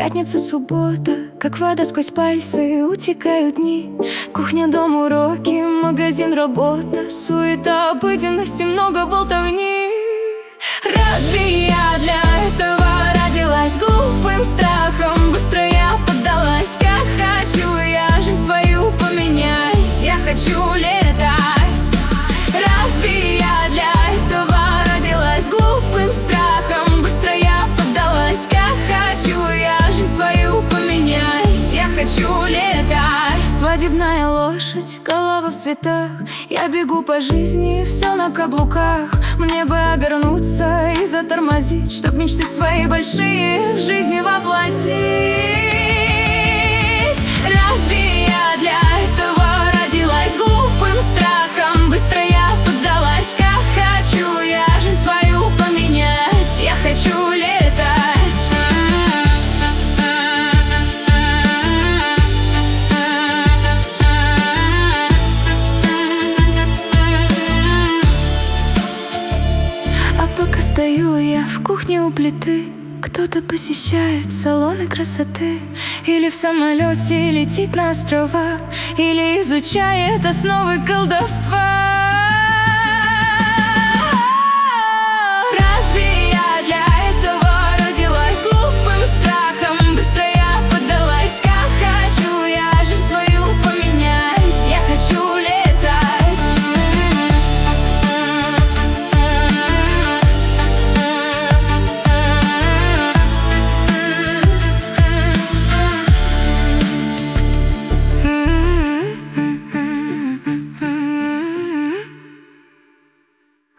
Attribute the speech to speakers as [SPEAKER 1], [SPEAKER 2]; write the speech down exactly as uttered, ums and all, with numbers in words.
[SPEAKER 1] Пятница, суббота, как вода сквозь пальцы утекают дни. Кухня, дом, уроки, магазин, работа, суета, обыденности, много болтовни. Разве я для этого родилась? Глупым страхом быстро я поддалась. Как хочу я жизнь свою поменять, я хочу летать. Разве я для этого родилась? Глупым страхом быстро я поддалась. Как хочу я жизнь свою поменять, я хочу летать. Свадебная лошадь, голова в цветах, я бегу по жизни, все на каблуках. Мне бы обернуться и затормозить, чтоб мечты свои большие в жизни воплотить. Разве я для этого родилась? Глупым страхом быстро я поддалась. Как хочу я жизнь свою поменять, я хочу летать. А пока стою я в кухне у плиты, кто-то посещает салоны красоты, или в самолете летит на острова, или изучает основы колдовства.